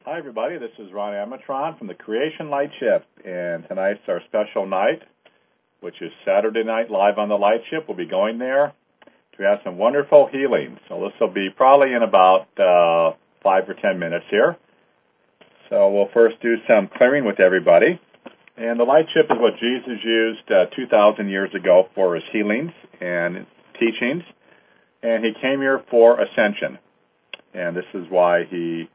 Hi, everybody. This is Ron Amatron from the Creation Light Ship, and tonight's our special night, which is Saturday night live on the Light Ship. We'll be going there to have some wonderful healing. So this will be probably in about 5 or 10 minutes here. So we'll first do some clearing with everybody. And the Light Ship is what Jesus used 2,000 years ago for his healings and teachings. And he came here for ascension. And this is why he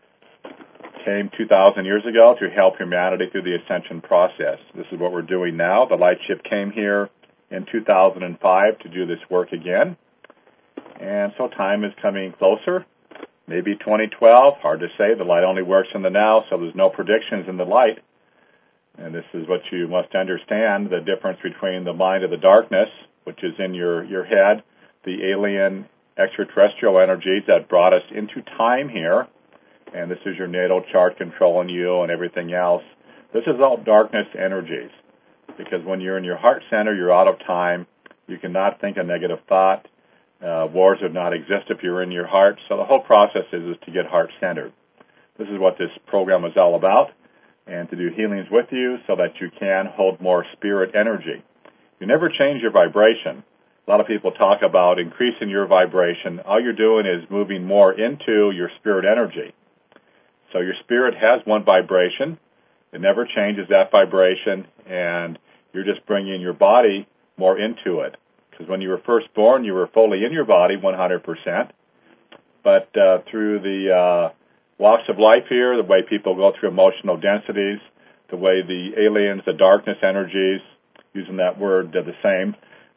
came 2,000 years ago, to help humanity through the ascension process. This is what we're doing now. The Light Ship came here in 2005 to do this work again. And so time is coming closer. Maybe 2012, hard to say. The light only works in the now, so there's no predictions in the light. And this is what you must understand, the difference between the mind of the darkness, which is in your head, the alien extraterrestrial energies that brought us into time here, and this is your natal chart controlling you and everything else. This is all darkness energies, because when you're in your heart center, you're out of time. You cannot think a negative thought. Wars would not exist if you're in your heart. So the whole process is to get heart-centered. This is what this program is all about, and to do healings with you so that you can hold more spirit energy. You never change your vibration. A lot of people talk about increasing your vibration. All you're doing is moving more into your spirit energy. So your spirit has one vibration. It never changes that vibration, and you're just bringing your body more into it. Because when you were first born, you were fully in your body, 100%. But through the walks of life here, the way people go through emotional densities, the way the aliens, the darkness energies, using that word, they're the same,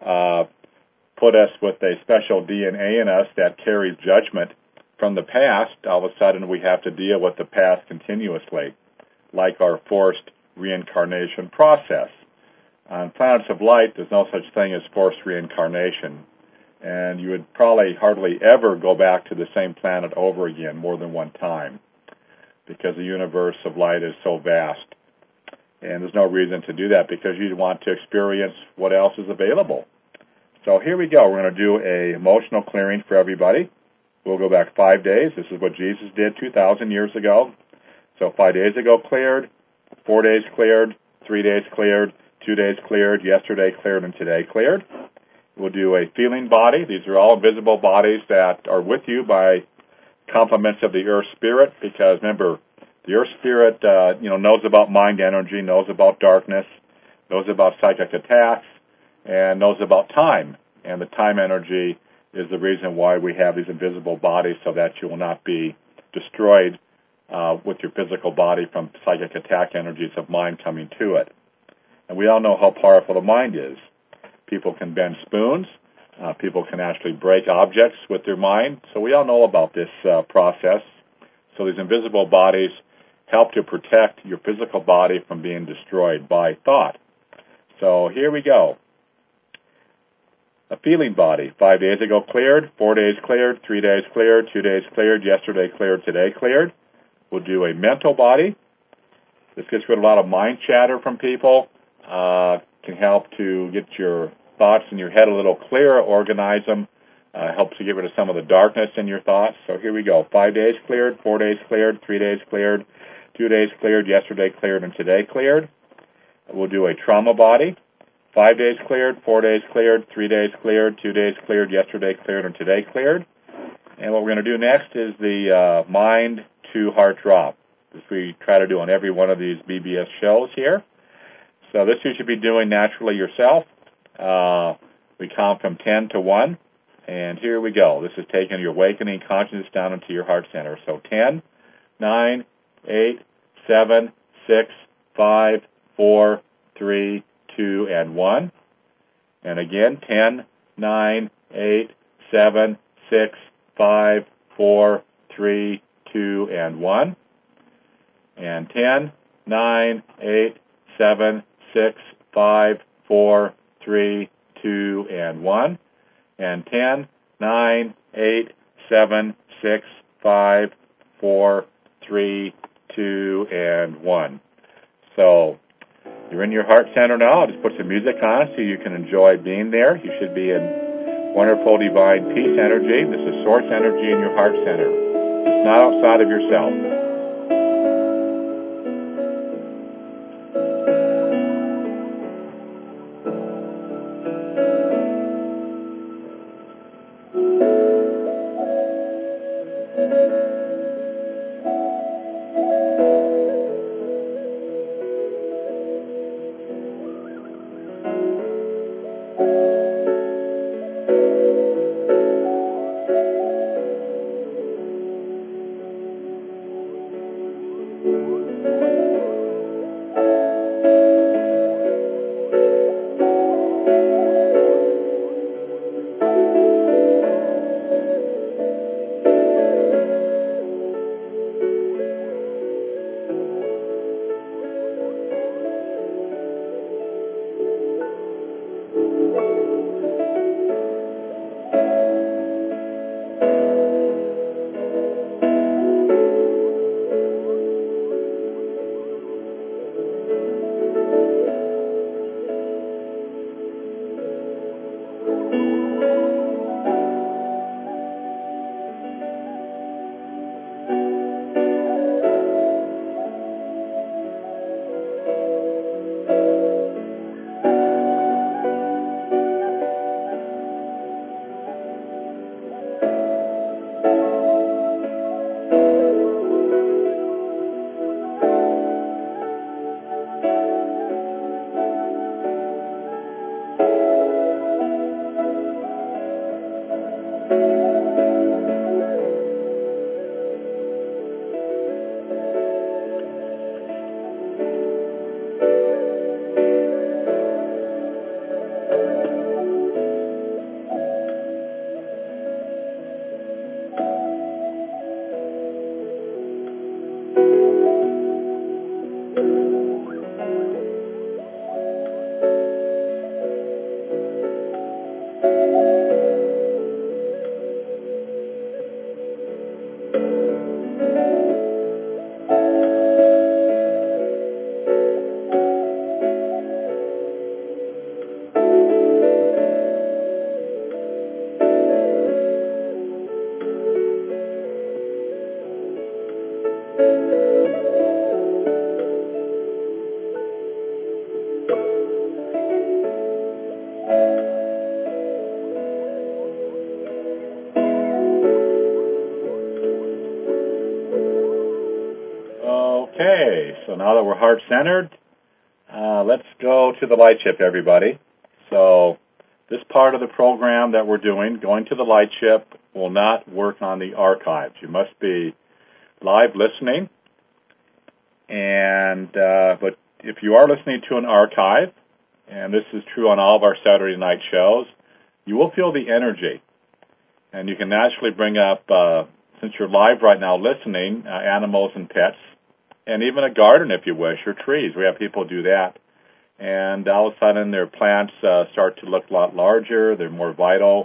put us with a special DNA in us that carries judgment from the past. All of a sudden we have to deal with the past continuously, like our forced reincarnation process. On planets of light, there's no such thing as forced reincarnation, and you would probably hardly ever go back to the same planet over again more than one time, because the universe of light is so vast. And there's no reason to do that, because you want to experience what else is available. So here we go. We're going to do an emotional clearing for everybody. We'll go back 5 days. This is what Jesus did 2,000 years ago. So 5 days ago cleared, 4 days cleared, 3 days cleared, 2 days cleared, yesterday cleared, and today cleared. We'll do a feeling body. These are all invisible bodies that are with you by complements of the Earth Spirit, because remember, the Earth Spirit knows about mind energy, knows about darkness, knows about psychic attacks, and knows about time. And the time energy is the reason why we have these invisible bodies, so that you will not be destroyed with your physical body from psychic attack energies of mind coming to it. And we all know how powerful the mind is. People can bend spoons. People can actually break objects with their mind. So we all know about this process. So these invisible bodies help to protect your physical body from being destroyed by thought. So here we go. A feeling body. 5 days ago cleared, 4 days cleared, 3 days cleared, 2 days cleared, yesterday cleared, today cleared. We'll do a mental body. This gets rid of a lot of mind chatter from people. Can help to get your thoughts in your head a little clearer, organize them, helps to get rid of some of the darkness in your thoughts. So here we go. 5 days cleared, 4 days cleared, 3 days cleared, 2 days cleared, yesterday cleared, and today cleared. We'll do a trauma body. 5 days cleared, 4 days cleared, 3 days cleared, 2 days cleared, yesterday cleared, and today cleared. And what we're going to do next is the mind to heart drop, as we try to do on every one of these BBS shows here. So this you should be doing naturally yourself. We count from 10 to 1. And here we go. This is taking your awakening consciousness down into your heart center. So 10, 9, 8, 7, 6, 5, 4, 3, 2, and 1. And again, 10, 9, 8, 7, 6, 5, 4, 3, 2, and 1. And 10, 9, 8, 7, 6, 5, 4, 3, 2, and 1. And 10, 9, 8, 7, 6, 5, 4, 3, 2, and 1. So you're in your heart center now. I'll just put some music on so you can enjoy being there. You should be in wonderful divine peace energy. This is source energy in your heart center. It's not outside of yourself. Okay, so now that we're heart-centered, let's go to the light ship, everybody. So this part of the program that we're doing, going to the light ship, will not work on the archives. You must be live listening, and but if you are listening to an archive, and this is true on all of our Saturday night shows, you will feel the energy, and you can naturally bring up, since you're live right now listening, animals and pets, and even a garden if you wish, or trees. We have people do that. And all of a sudden their plants start to look a lot larger, they're more vital.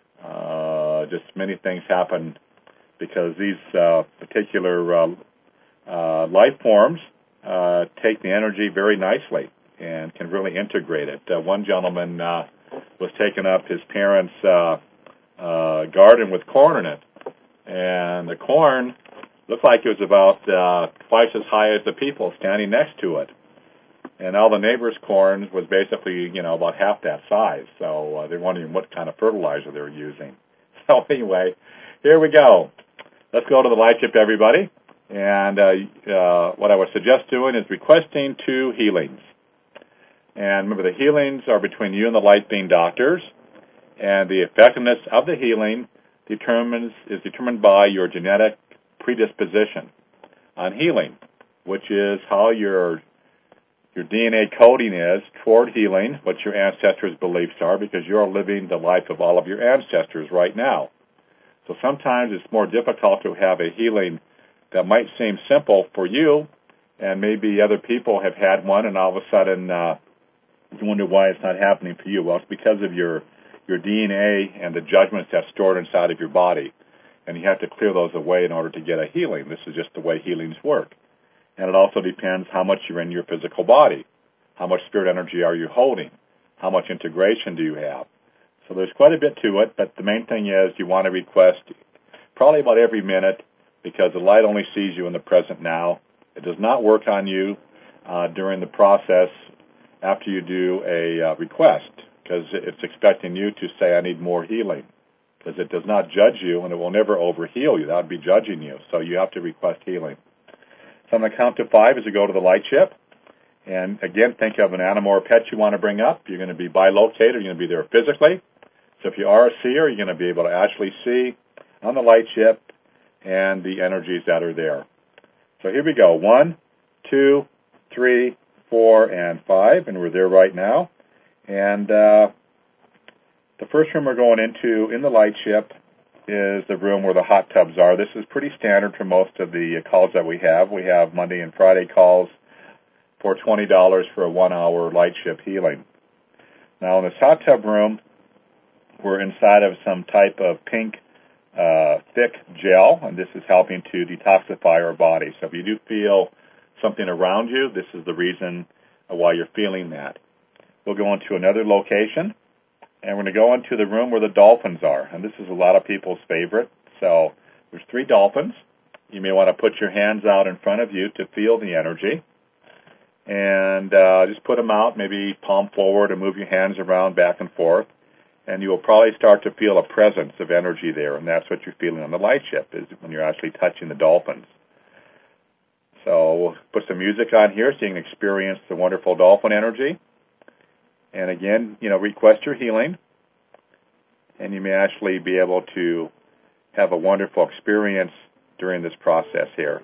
Just many things happen because these particular life forms take the energy very nicely and can really integrate it. One gentleman was taking up his parents' garden with corn in it, and the corn looked like it was about twice as high as the people standing next to it. And all the neighbors' corn was basically, about half that size. So they're wondering what kind of fertilizer they were using. So anyway, here we go. Let's go to the light ship, everybody. And what I would suggest doing is requesting 2 healings. And remember, the healings are between you and the light being doctors. And the effectiveness of the healing is determined by your genetic predisposition on healing, which is how your DNA coding is toward healing, what your ancestors' beliefs are, because you're living the life of all of your ancestors right now. So sometimes it's more difficult to have a healing that might seem simple for you, and maybe other people have had one, and all of a sudden you wonder why it's not happening for you. Well, it's because of your DNA and the judgments that's stored inside of your body. And you have to clear those away in order to get a healing. This is just the way healings work. And it also depends how much you're in your physical body. How much spirit energy are you holding? How much integration do you have? So there's quite a bit to it, but the main thing is you want to request probably about every minute, because the light only sees you in the present now. It does not work on you during the process after you do a request, because it's expecting you to say, I need more healing. Because it does not judge you, and it will never overheal you. That would be judging you. So you have to request healing. So I'm going to count to 5 as you go to the light ship. And again, think of an animal or pet you want to bring up. You're going to be bilocated. You're going to be there physically. So if you are a seer, you're going to be able to actually see on the light ship and the energies that are there. So here we go. 1, 2, 3, 4, and 5. And we're there right now. And the first room we're going into in the light ship is the room where the hot tubs are. This is pretty standard for most of the calls that we have. We have Monday and Friday calls for $20 for a 1-hour light ship healing. Now, in this hot tub room, we're inside of some type of pink, thick gel, and this is helping to detoxify our body. So if you do feel something around you, this is the reason why you're feeling that. We'll go into another location. And we're going to go into the room where the dolphins are. And this is a lot of people's favorite. So there's 3 dolphins. You may want to put your hands out in front of you to feel the energy. And just put them out, maybe palm forward, and move your hands around back and forth. And you will probably start to feel a presence of energy there. And that's what you're feeling on the light ship, is when you're actually touching the dolphins. So we'll put some music on here so you can experience the wonderful dolphin energy. And again, request your healing, and you may actually be able to have a wonderful experience during this process here.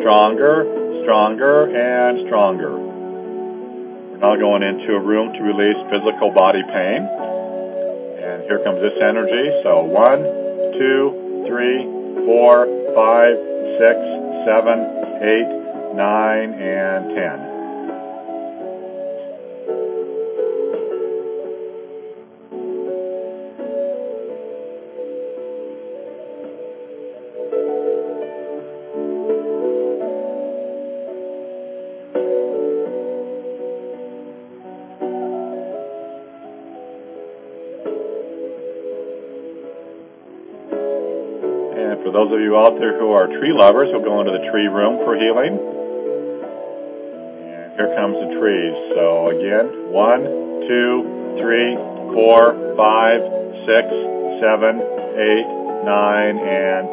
stronger, stronger, and stronger. We're now going into a room to release physical body pain. And here comes this energy. So 1, 2, 3, 4, 5, 6, 7, 8, 9, and 10. And for those of you out there who are tree lovers, we'll go into the tree room for healing. And here comes the trees. So again, 1, 2, 3, 4, 5, 6, 7, 8, 9, and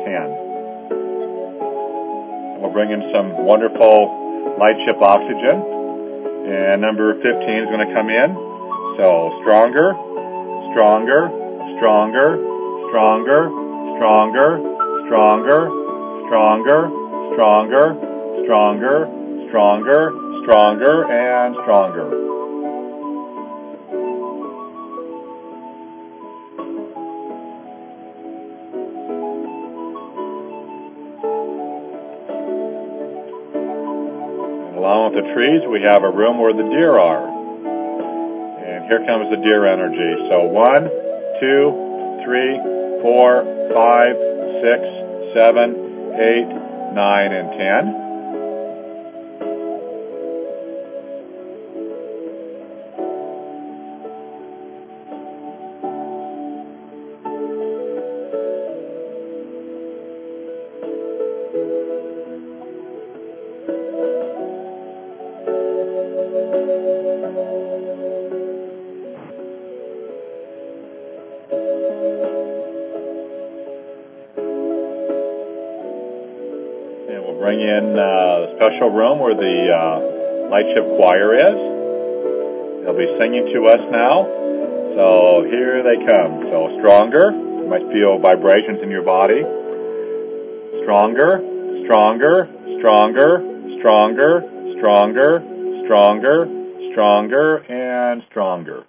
10. We'll bring in some wonderful light ship oxygen. And number 15 is going to come in. So stronger, stronger, stronger, stronger, stronger, stronger, stronger, stronger, stronger, stronger, stronger, and stronger. And along with the trees, we have a room where the deer are. And here comes the deer energy. So 1, 2, 3, 4, 5, 6, 7, 8, 9, and 10. And we'll bring in the special room where the Light Ship Choir is. They'll be singing to us now. So here they come. So stronger. You might feel vibrations in your body. Stronger, stronger, stronger, stronger, stronger, stronger, stronger, and stronger.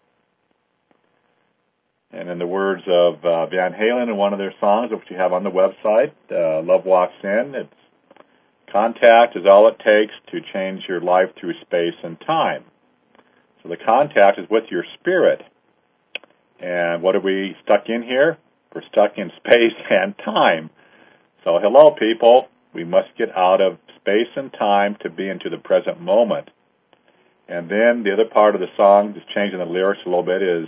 And in the words of Van Halen in one of their songs, which you have on the website, Love Walks In, it's contact is all it takes to change your life through space and time. So the contact is with your spirit. And what are we stuck in here? We're stuck in space and time. So hello, people. We must get out of space and time to be into the present moment. And then the other part of the song, just changing the lyrics a little bit, is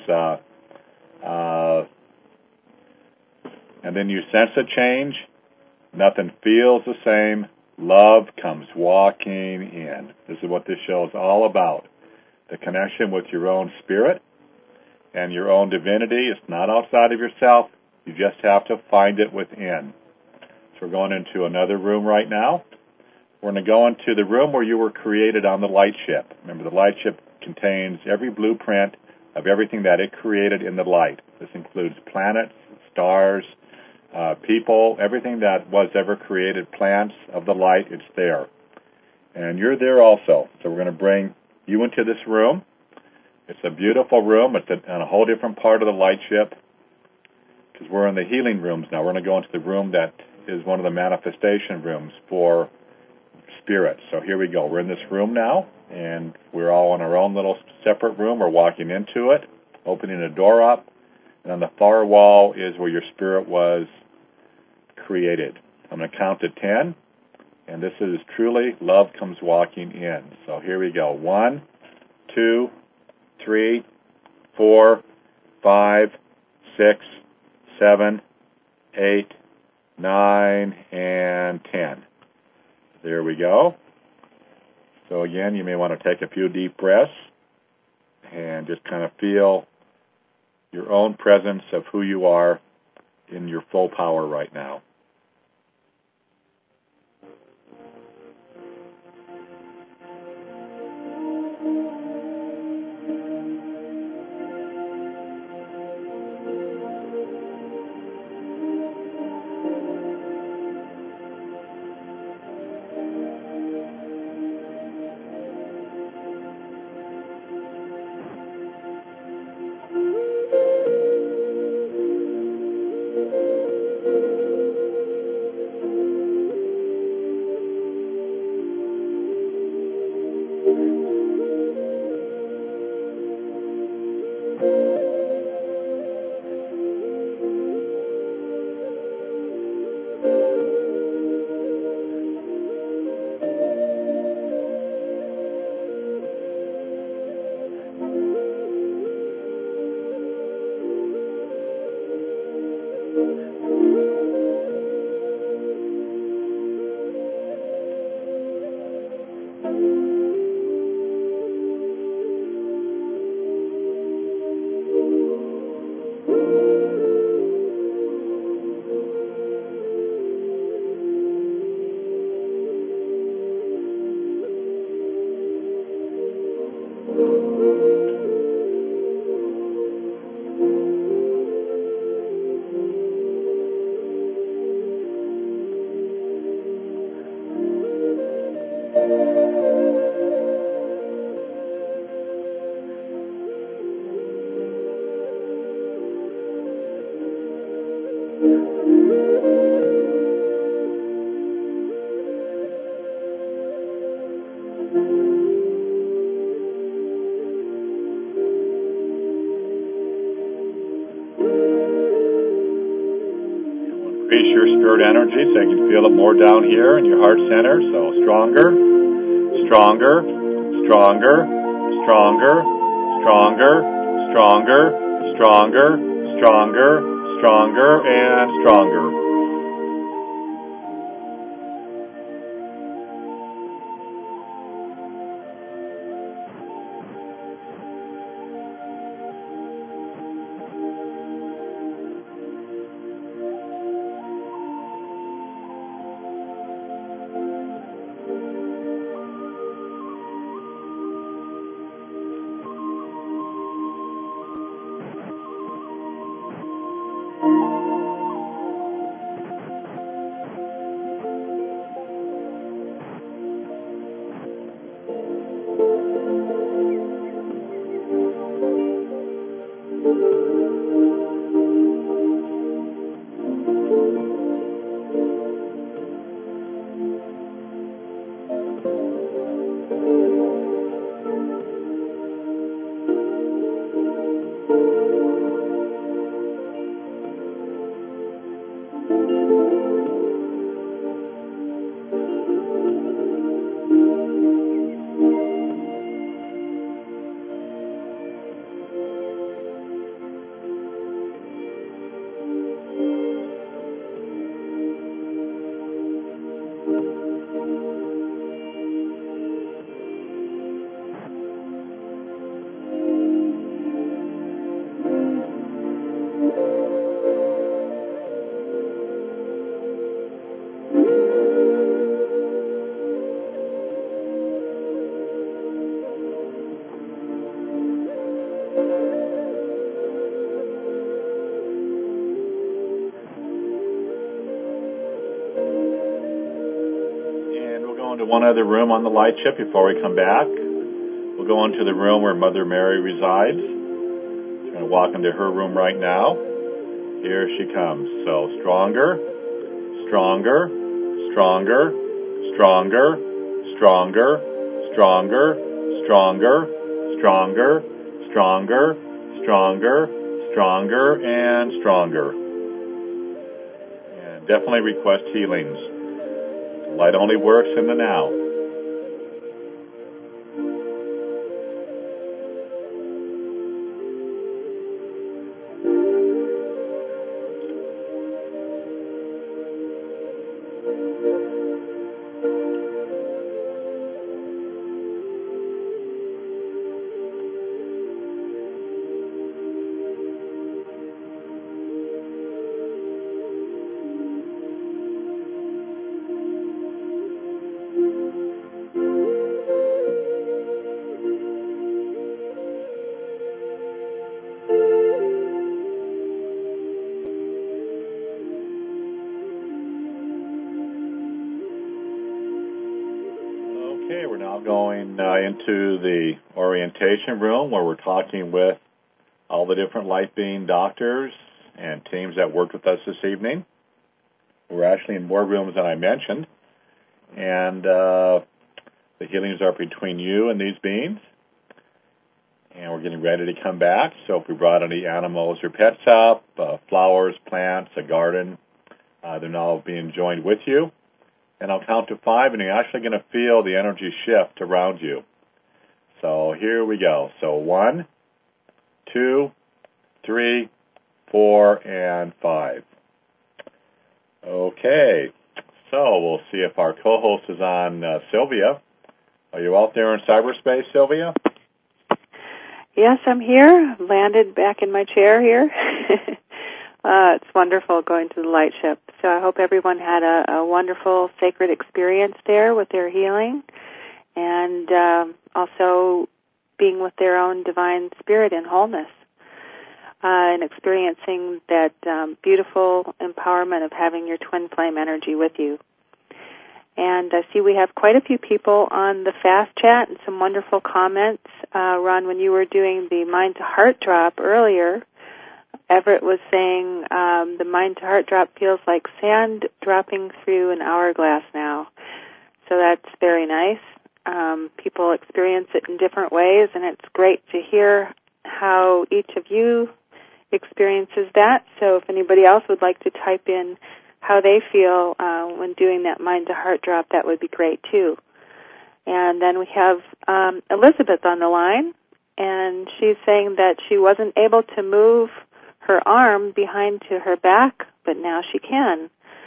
and then you sense a change. Nothing feels the same. Love comes walking in. This is what this show is all about. The connection with your own spirit and your own divinity. It's not outside of yourself. You just have to find it within. So we're going into another room right now. We're going to go into the room where you were created on the light ship. Remember, the light ship contains every blueprint of everything that it created in the light. This includes planets, stars, people, everything that was ever created, plants of the light, it's there. And you're there also. So we're going to bring you into this room. It's a beautiful room. It's on a whole different part of the light ship because we're in the healing rooms now. We're going to go into the room that is one of the manifestation rooms for spirits. So here we go. We're in this room now, and we're all in our own little separate room. We're walking into it, opening a door up, and on the far wall is where your spirit was created. I'm going to count to 10, and this is truly love comes walking in. So here we go. 1, 2, 3, 4, 5, 6, 7, 8, 9, and 10. There we go. So again, you may want to take a few deep breaths and just kind of feel your own presence of who you are in your full power right now. Increase your spirit energy so you can feel it more down here in your heart center. So stronger, stronger, stronger, stronger, stronger, stronger, stronger, stronger, stronger, and stronger. Into one other room on the light ship before we come back. We'll go into the room where Mother Mary resides. We're going to walk into her room right now. Here she comes. So stronger, stronger, stronger, stronger, stronger, stronger, stronger, stronger, stronger, stronger, stronger, and stronger. And definitely request healings. Light only works in the now. Okay, we're now going into the orientation room where we're talking with all the different light being doctors and teams that worked with us this evening. We're actually in more rooms than I mentioned, and the healings are between you and these beings. And we're getting ready to come back, so if we brought any animals or pets up, flowers, plants, a garden, they're now being joined with you. And I'll count to 5, and you're actually going to feel the energy shift around you. So here we go. So 1, 2, 3, 4, and 5. Okay. So we'll see if our co-host is on. Sylvia, are you out there in cyberspace, Sylvia? Yes, I'm here. Landed back in my chair here. It's wonderful going to the light ship. So I hope everyone had a wonderful sacred experience there with their healing, and also being with their own divine spirit and wholeness, and experiencing that beautiful empowerment of having your twin flame energy with you. And I see we have quite a few people on the fast chat and some wonderful comments. Ron, when you were doing the mind to heart drop earlier, Everett was saying the mind to heart drop feels like sand dropping through an hourglass now. So that's very nice. People experience it in different ways, and it's great to hear how each of you experiences that. So if anybody else would like to type in how they feel when doing that mind to heart drop, that would be great too. And then we have Elizabeth on the line, and she's saying that she wasn't able to move her arm behind to her back, but now she can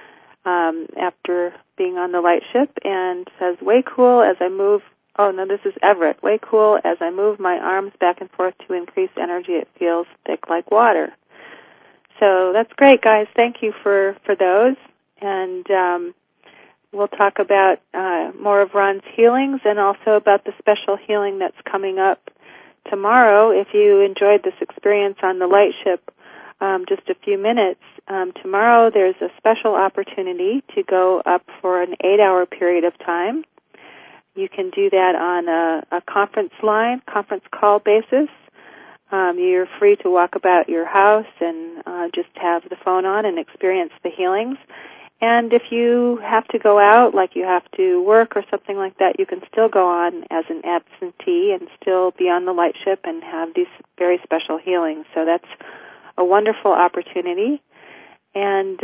after being on the light ship, and says, way cool as I move, oh no, this is Everett, way cool as I move my arms back and forth to increase energy, it feels thick like water. So that's great, guys. Thank you for those. And we'll talk about more of Ron's healings and also about the special healing that's coming up tomorrow. If you enjoyed this experience on the light ship just a few minutes, tomorrow there's a special opportunity to go up for an 8-hour period of time. You can do that on a conference call basis. You're free to walk about your house and just have the phone on and experience the healings. And if you have to go out, like you have to work or something like that, you can still go on as an absentee and still be on the light ship and have these very special healings. So that's a wonderful opportunity. And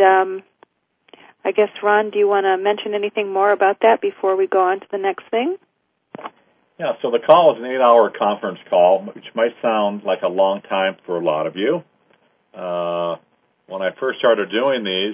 I guess, Ron, do you want to mention anything more about that before we go on to the next thing? Yeah, so the call is an 8-hour conference call, which might sound like a long time for a lot of you. When I first started doing these,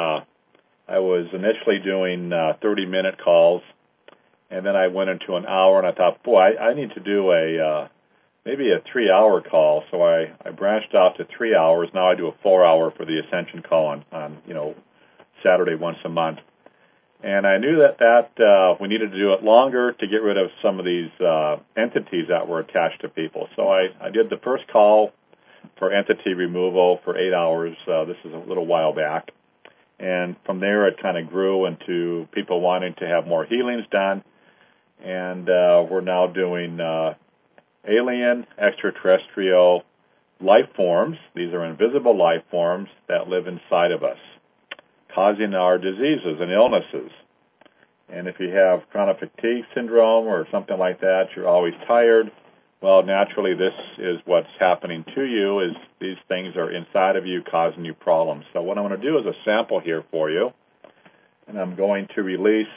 I was initially doing 30-minute calls, and then I went into an hour, and I thought, boy, I need to do maybe a 3-hour call. So I branched off to 3 hours. Now I do a 4-hour for the Ascension call on Saturday once a month. And I knew that we needed to do it longer to get rid of some of these entities that were attached to people. So I did the first call for entity removal for 8 hours. This is a little while back. And from there, it kind of grew into people wanting to have more healings done. And we're now doing alien, extraterrestrial life forms. These are invisible life forms that live inside of us, causing our diseases and illnesses. And if you have chronic fatigue syndrome or something like that, you're always tired, well, naturally this is what's happening to you, is these things are inside of you causing you problems. So what I'm going to do is a sample here for you, and I'm going to release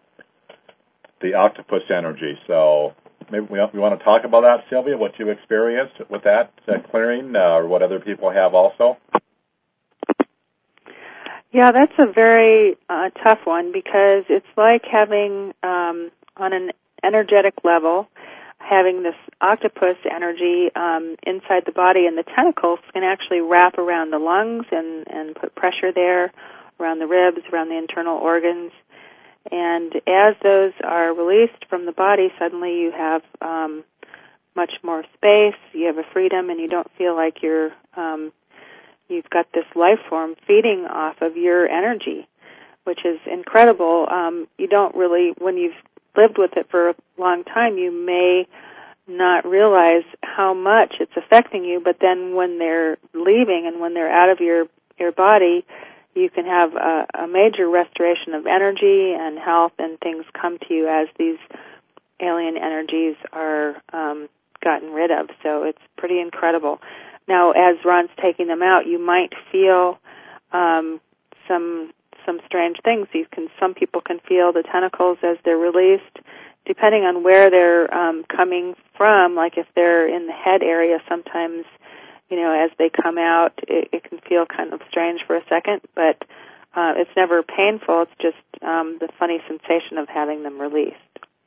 the octopus energy. So maybe we want to talk about that, Sylvia, what you experienced with that clearing, or what other people have also? Yeah, that's a very tough one, because it's like having, on an energetic level, having this octopus energy inside the body, and the tentacles can actually wrap around the lungs and put pressure there, around the ribs, around the internal organs. And as those are released from the body, suddenly you have much more space, you have a freedom, and you don't feel like you've got this life form feeding off of your energy, which is incredible. You don't really, when you've lived with it for a long time, you may not realize how much it's affecting you, but then when they're leaving and when they're out of your body, you can have a major restoration of energy and health, and things come to you as these alien energies are gotten rid of. So it's pretty incredible. Now, as Ron's taking them out, you might feel some strange things. Some people can feel the tentacles as they're released, depending on where they're coming from. Like if they're in the head area, sometimes, as they come out, it can feel kind of strange for a second, but it's never painful. It's just the funny sensation of having them released.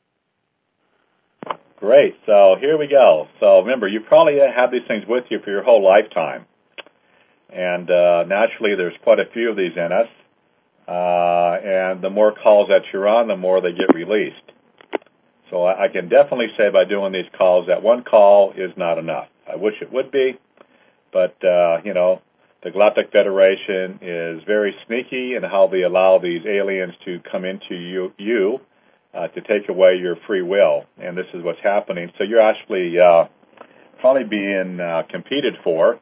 Great. So here we go. So remember, you probably have these things with you for your whole lifetime. And naturally, there's quite a few of these in us. And the more calls that you're on, the more they get released. So I can definitely say by doing these calls that one call is not enough. I wish it would be, but, the Galactic Federation is very sneaky in how they allow these aliens to come into you to take away your free will. And this is what's happening. So you're actually probably being competed for,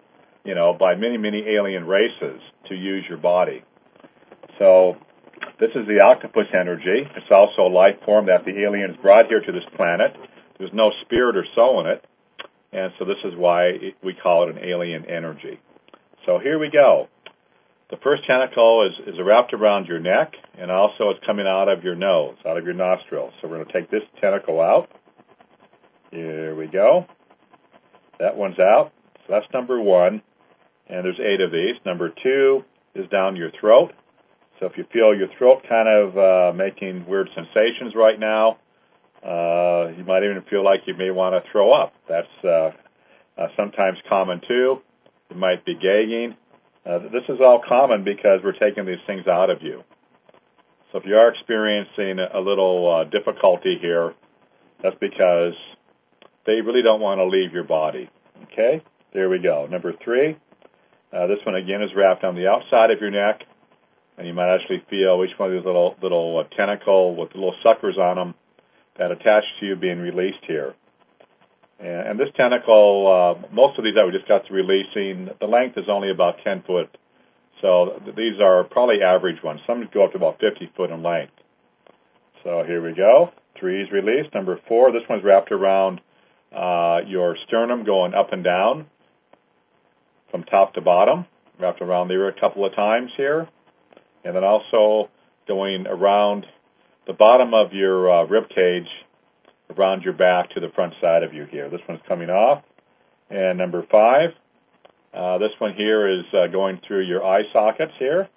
by many, many alien races to use your body. So this is the octopus energy. It's also a life form that the aliens brought here to this planet. There's no spirit or soul in it, and so this is why we call it an alien energy. So here we go. The first tentacle is wrapped around your neck, and also it's coming out of your nose, out of your nostrils. So we're going to take this tentacle out. Here we go. That one's out. So that's number 1, and there's 8 of these. Number 2 is down your throat. So if you feel your throat kind of making weird sensations right now, you might even feel like you may want to throw up. That's sometimes common too. You might be gagging. This is all common because we're taking these things out of you. So if you are experiencing a little difficulty here, that's because they really don't want to leave your body. Okay? There we go. Number 3, this one again is wrapped on the outside of your neck, and you might actually feel each one of these little tentacle with little suckers on them that attach to you being released here. And this tentacle, most of these that we just got to releasing, the length is only about 10 foot. So these are probably average ones. Some go up to about 50 foot in length. So here we go. 3 is released. Number 4, this one's wrapped around your sternum going up and down from top to bottom. Wrapped around there a couple of times here. And then also going around the bottom of your rib cage, around your back to the front side of you here. This one's coming off. And number 5, this one here is going through your eye sockets here.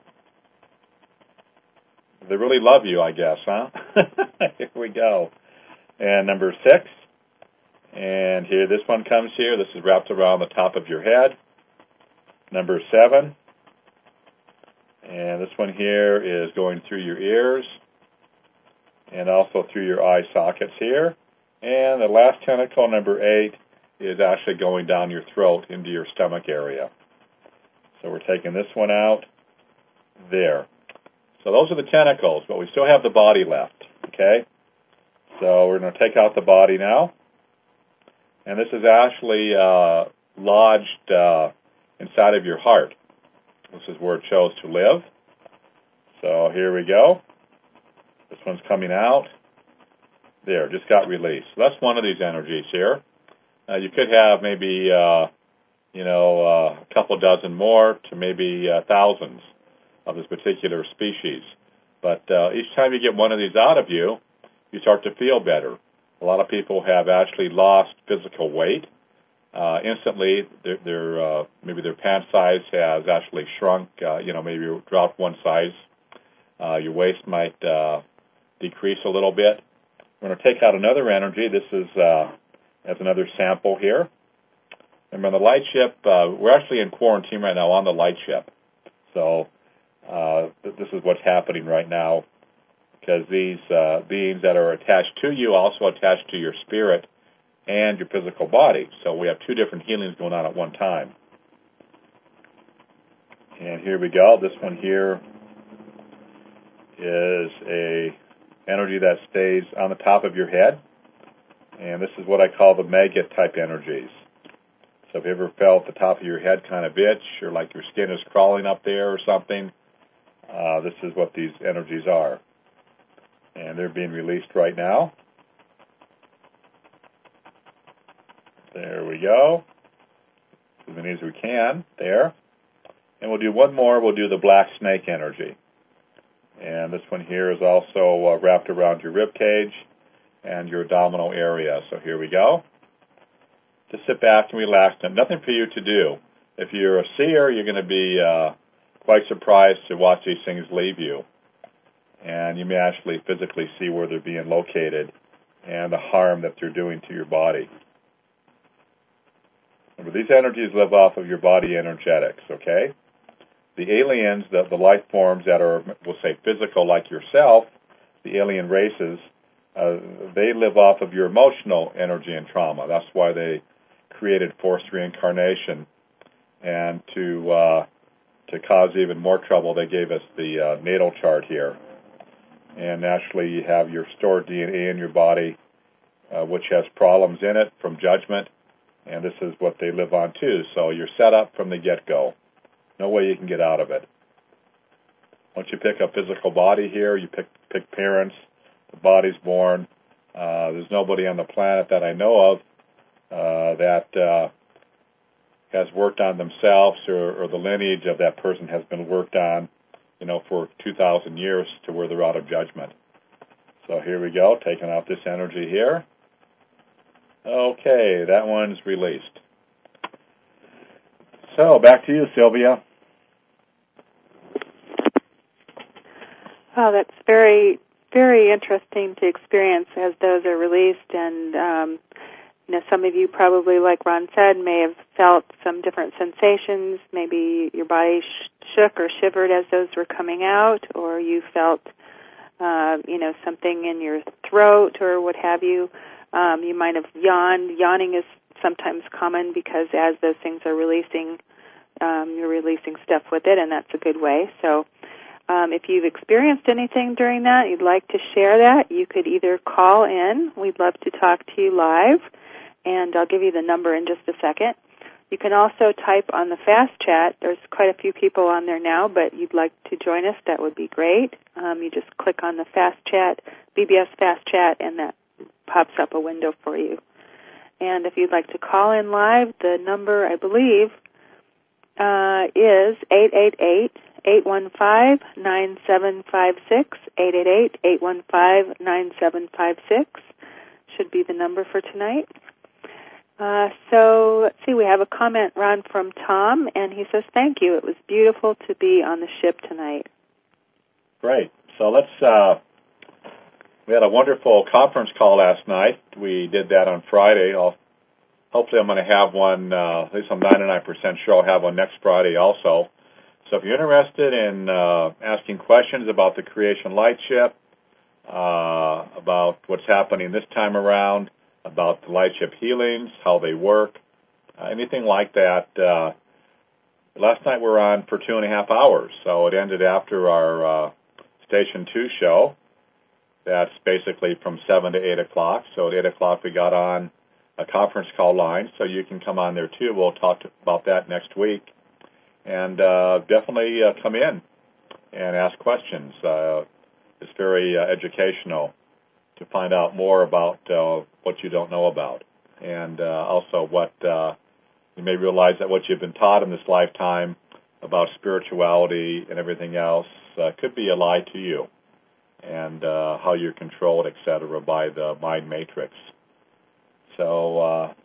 They really love you, I guess, huh? Here we go. And number 6, and here this one comes here. This is wrapped around the top of your head. Number 7, and this one here is going through your ears and also through your eye sockets here. And the last tentacle, number 8, is actually going down your throat into your stomach area. So we're taking this one out there. So those are the tentacles, but we still have the body left, okay? So we're going to take out the body now. And this is actually lodged inside of your heart. This is where it chose to live. So here we go. This one's coming out. There, just got released. So that's one of these energies here. You could have maybe, a couple dozen more to maybe thousands of this particular species. But each time you get one of these out of you, you start to feel better. A lot of people have actually lost physical weight. Instantly, maybe their pant size has actually shrunk, maybe dropped one size. Your waist might decrease a little bit. We're going to take out another energy. This is as another sample here. And on the light ship, we're actually in quarantine right now on the light ship. So this is what's happening right now, because these beings that are attached to you also attach to your spirit and your physical body. So we have 2 different healings going on at one time. And here we go. This one here is a energy that stays on the top of your head. And this is what I call the maggot type energies. So if you ever felt the top of your head kind of itch, or like your skin is crawling up there or something, this is what these energies are. And they're being released right now. There we go. As many as we can. There. And we'll do one more. We'll do the black snake energy. And this one here is also wrapped around your rib cage and your abdominal area. So here we go. Just sit back and relax. And nothing for you to do. If you're a seer, you're going to be quite surprised to watch these things leave you. And you may actually physically see where they're being located and the harm that they're doing to your body. Remember, these energies live off of your body energetics, okay? The aliens, the life forms that are, we'll say, physical like yourself, the alien races, they live off of your emotional energy and trauma. That's why they created forced reincarnation. And to cause even more trouble, they gave us the natal chart here. And naturally, you have your stored DNA in your body, which has problems in it from judgment, and this is what they live on too. So you're set up from the get-go. No way you can get out of it. Once you pick a physical body here, you pick parents, the body's born. There's nobody on the planet that I know of that has worked on themselves or the lineage of that person has been worked on, for 2,000 years to where they're out of judgment. So here we go, taking out this energy here. Okay, that one's released. So back to you, Sylvia. Oh, that's very, very interesting to experience as those are released. And, some of you probably, like Ron said, may have felt some different sensations. Maybe your body shook or shivered as those were coming out, or you felt, something in your throat or what have you. You might have yawned. Yawning is sometimes common because as those things are releasing, you're releasing stuff with it, and that's a good way. So if you've experienced anything during that, you'd like to share that, you could either call in. We'd love to talk to you live, and I'll give you the number in just a second. You can also type on the Fast Chat. There's quite a few people on there now, but you'd like to join us, that would be great. You just click on the Fast Chat, BBS Fast Chat, and that pops up a window for you. And if you'd like to call in live, the number, I believe, is 888-815-9756, 888-815-9756 should be the number for tonight. So let's see, we have a comment, Ron, from Tom, and he says, thank you. It was beautiful to be on the ship tonight. Great. So we had a wonderful conference call last night. We did that on Friday. Hopefully I'm going to have one, at least I'm 99% sure I'll have one next Friday also. So if you're interested in asking questions about the Creation Light Ship, about what's happening this time around, about the Light Ship healings, how they work, anything like that. Last night we were on for 2.5 hours, so it ended after our Station 2 show. That's basically from 7 to 8 o'clock. So at 8 o'clock we got on a conference call line, so you can come on there too. We'll talk about that next week. And definitely come in and ask questions. It's very educational to find out more about what you don't know about. And also what you may realize that what you've been taught in this lifetime about spirituality and everything else could be a lie to you, and how you're controlled, etc., by the mind matrix. So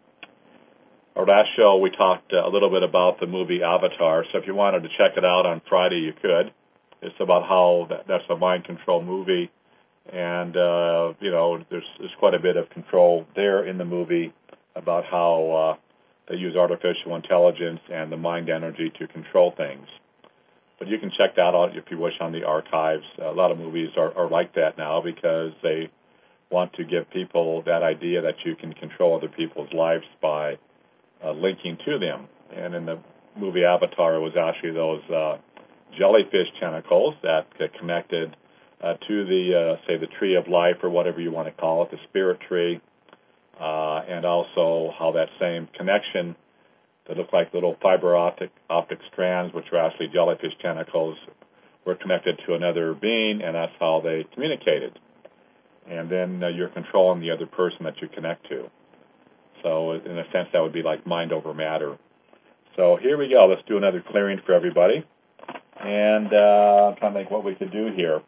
our last show we talked a little bit about the movie Avatar, so if you wanted to check it out on Friday, you could. It's about how that's a mind control movie, and there's quite a bit of control there in the movie about how they use artificial intelligence and the mind energy to control things. But you can check that out if you wish on the archives. A lot of movies are like that now because they want to give people that idea that you can control other people's lives by linking to them. And in the movie Avatar, it was actually those jellyfish tentacles that get connected to the, say, the tree of life or whatever you want to call it, the spirit tree, and also how that same connection that looked like little fiber optic strands, which were actually jellyfish tentacles, were connected to another being, and that's how they communicated. And then you're controlling the other person that you connect to. So in a sense, that would be like mind over matter. So here we go. Let's do another clearing for everybody. And I'm trying to think what we could do here.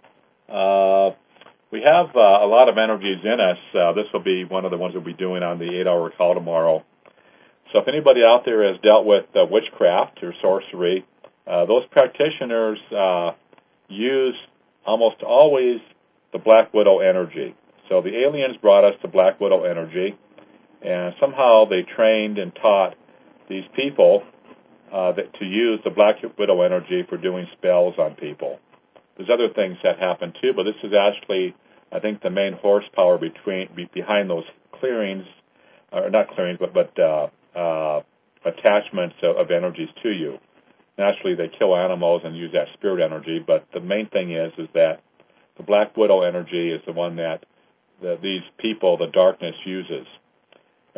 We have a lot of energies in us. This will be one of the ones we'll be doing on the 8-hour call tomorrow. So if anybody out there has dealt with witchcraft or sorcery, those practitioners use almost always the Black Widow energy. So the aliens brought us the Black Widow energy, and somehow they trained and taught these people to use the Black Widow energy for doing spells on people. There's other things that happen too, but this is actually, I think, the main horsepower behind those clearings, or not clearings, but attachments of energies to you. Naturally, they kill animals and use that spirit energy, but the main thing is that the Black Widow energy is the one that these people, the darkness, uses.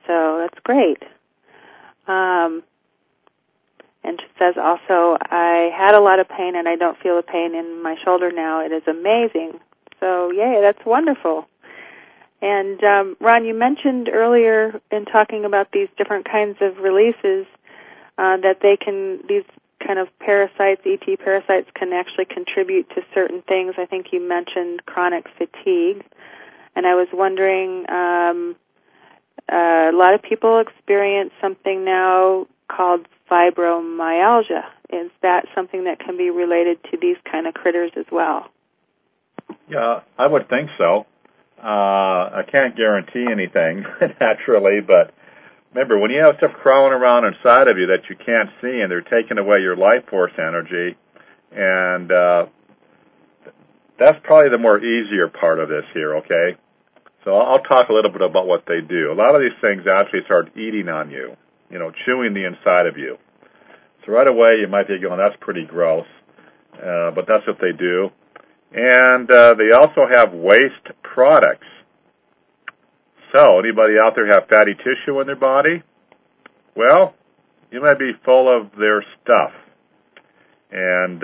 So that's great. And she says also, I had a lot of pain and I don't feel the pain in my shoulder now. It is amazing. So, yay, that's wonderful. And, Ron, you mentioned earlier in talking about these different kinds of releases that these kind of parasites, ET parasites, can actually contribute to certain things. I think you mentioned chronic fatigue. And I was wondering, a lot of people experience something now called fibromyalgia. Is that something that can be related to these kind of critters as well? Yeah, I would think so. I can't guarantee anything, naturally, but remember, when you have stuff crawling around inside of you that you can't see and they're taking away your life force energy, and that's probably the more easier part of this here, okay? So I'll talk a little bit about what they do. A lot of these things actually start eating on you, chewing the inside of you. So right away you might be going, that's pretty gross, but that's what they do. And they also have waste products. So anybody out there have fatty tissue in their body? Well, you might be full of their stuff. And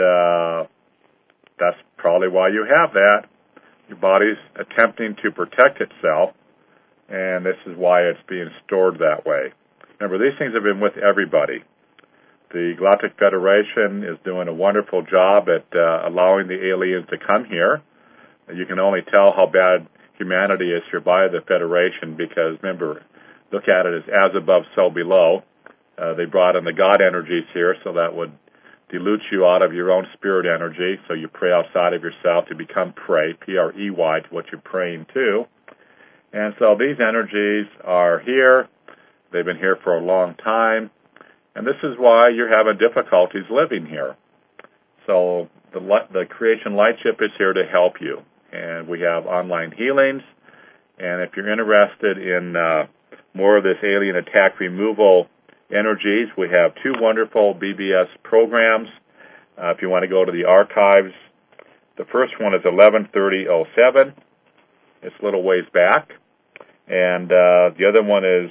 that's probably why you have that. Your body's attempting to protect itself, and this is why it's being stored that way. Remember, these things have been with everybody. The Galactic Federation is doing a wonderful job at allowing the aliens to come here. You can only tell how bad humanity is here by the Federation because, remember, look at it as above, so below. They brought in the God energies here, so that would dilute you out of your own spirit energy, so you pray outside of yourself to become prey, P-R-E-Y, to what you're praying to. And so these energies are here. They've been here for a long time. And this is why you're having difficulties living here. So the Creation Lightship is here to help you. And we have online healings. And if you're interested in more of this alien attack removal energies, we have 2 wonderful BBS programs. If you want to go to the archives, the first one is 11/30/07. It's a little ways back. And the other one is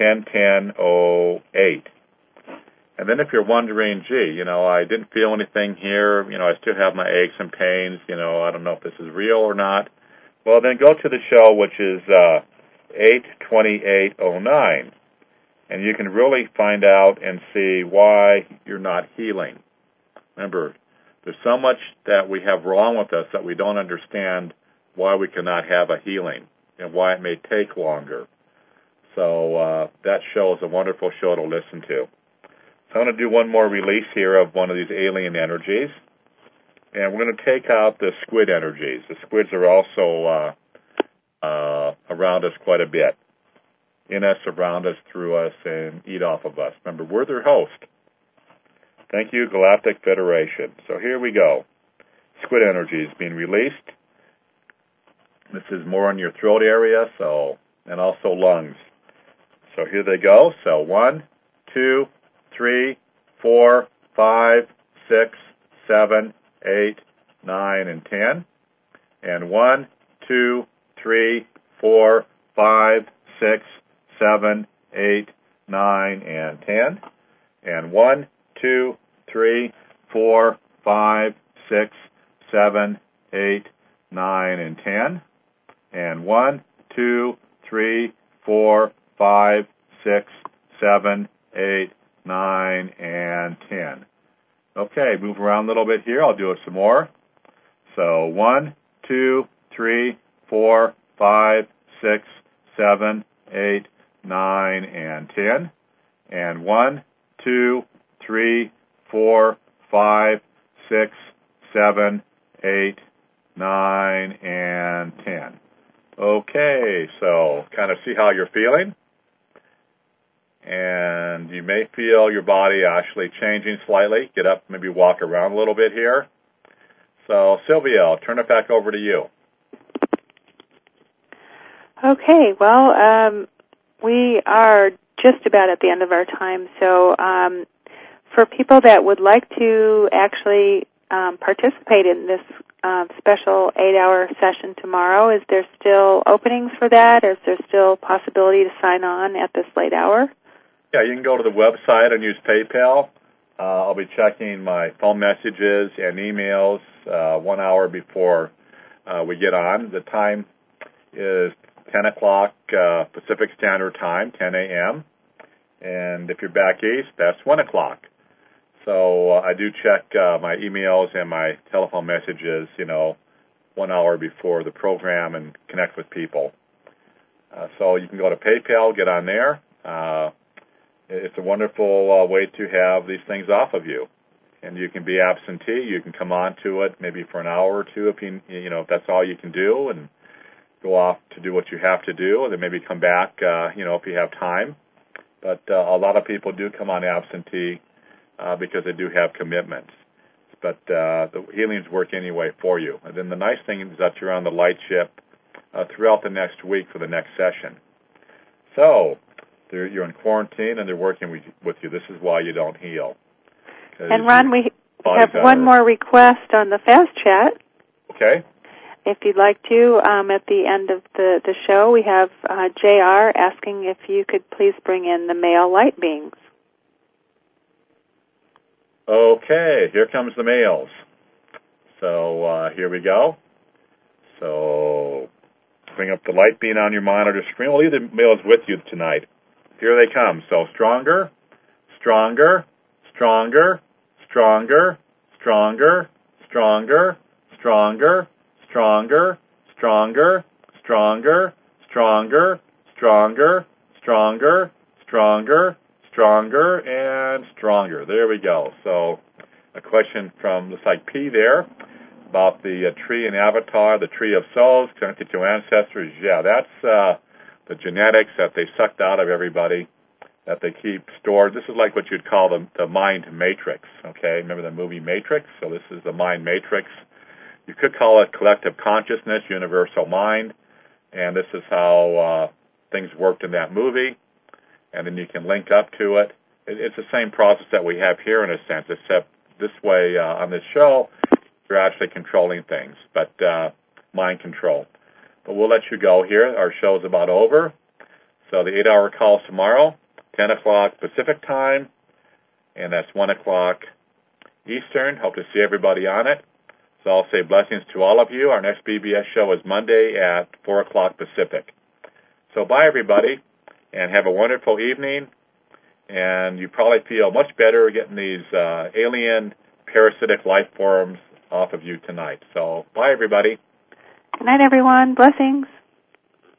10/10/08. And then if you're wondering, gee, I didn't feel anything here, I still have my aches and pains, I don't know if this is real or not, well, then go to the show, which is 8/28/09, and you can really find out and see why you're not healing. Remember, there's so much that we have wrong with us that we don't understand why we cannot have a healing and why it may take longer. So that show is a wonderful show to listen to. So I'm going to do one more release here of one of these alien energies. And we're going to take out the squid energies. The squids are also around us quite a bit. In us, around us, through us, and eat off of us. Remember, we're their host. Thank you, Galactic Federation. So here we go. Squid energy is being released. This is more in your throat area, and also lungs. So here they go. So 1, 2, 3, 4, 5, 6, 7, 8, 9, and 10. And 1, 2, 3, 4, 5, 6, 7, 8, 9, and 10. And 1, 2, 3, 4, 5, 6, 7, 8, 9, and 10. And 1, 2, 3, 4, 5, 6, 7, 8, 9, and 10. Okay, move around a little bit here. I'll do it some more. So 1, 2, 3, 4, 5, 6, 7, 8, 9, and 10. And 1, 2, 3, 4, 5, 6, 7, 8, 9, and 10. Okay, so kind of see how you're feeling. And you may feel your body actually changing slightly. Get up, maybe walk around a little bit here. So, Sylvia, I'll turn it back over to you. Okay, well, we are just about at the end of our time. So for people that would like to actually participate in this special 8-hour session tomorrow. Is there still openings for that, or is there still possibility to sign on at this late hour? Yeah, you can go to the website and use PayPal. I'll be checking my phone messages and emails 1 hour before we get on. The time is 10 o'clock Pacific Standard Time, 10 a.m. And if you're back east, that's 1 o'clock. So I do check my emails and my telephone messages, 1 hour before the program and connect with people. So you can go to PayPal, get on there. It's a wonderful way to have these things off of you. And you can be absentee. You can come on to it maybe for an hour or two if that's all you can do, and go off to do what you have to do, and then maybe come back, if you have time. But a lot of people do come on absentee because they do have commitments. But the healings work anyway for you. And then the nice thing is that you're on the light ship throughout the next week for the next session. So you're in quarantine and they're working with you. This is why you don't heal. And Ron, we have one more request on the Fast Chat. Okay. If you'd like to, at the end of the show, we have JR asking if you could please bring in the male light beings. Okay, here comes the males. So here we go. So bring up the light being on your monitor screen. We'll leave the males with you tonight. Here they come. So stronger, stronger, stronger, stronger, stronger, stronger, stronger, stronger, stronger, stronger, stronger, stronger, stronger, stronger, stronger, and stronger. There we go. So a question from, looks like P there, about the tree and avatar, the tree of souls, connected to ancestors. Yeah, that's the genetics that they sucked out of everybody, that they keep stored. This is like what you'd call the mind matrix, okay? Remember the movie Matrix? So this is the mind matrix. You could call it collective consciousness, universal mind, and this is how things worked in that movie, and then you can link up to it. It's the same process that we have here in a sense, except this way on this show, you're actually controlling things, but mind control. But we'll let you go here. Our show's about over. So the 8-hour call's tomorrow, 10 o'clock Pacific time, and that's 1 o'clock Eastern. Hope to see everybody on it. So I'll say blessings to all of you. Our next BBS show is Monday at 4 o'clock Pacific. So bye, everybody, and have a wonderful evening. And you probably feel much better getting these alien parasitic life forms off of you tonight. So bye, everybody. Good night, everyone. Blessings.